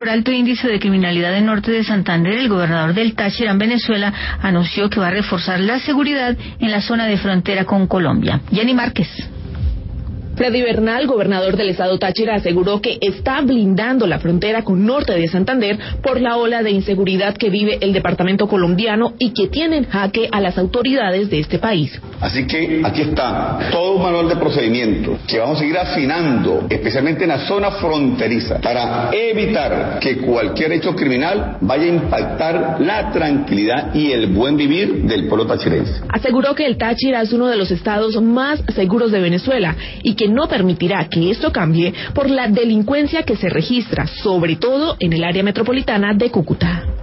Por alto índice de criminalidad en norte de Santander, el gobernador del Táchira en Venezuela anunció que va a reforzar la seguridad en la zona de frontera con Colombia. Jenny Márquez. Freddy Bernal, gobernador del estado Táchira, aseguró que está blindando la frontera con norte de Santander por la ola de inseguridad que vive el departamento colombiano y que tiene en jaque a las autoridades de este país. Así que aquí está todo un manual de procedimientos que vamos a seguir afinando, especialmente en la zona fronteriza, para evitar que cualquier hecho criminal vaya a impactar la tranquilidad y el buen vivir del pueblo tachirense. Aseguró que el Táchira es uno de los estados más seguros de Venezuela y que no permitirá que esto cambie por la delincuencia que se registra, sobre todo en el área metropolitana de Cúcuta.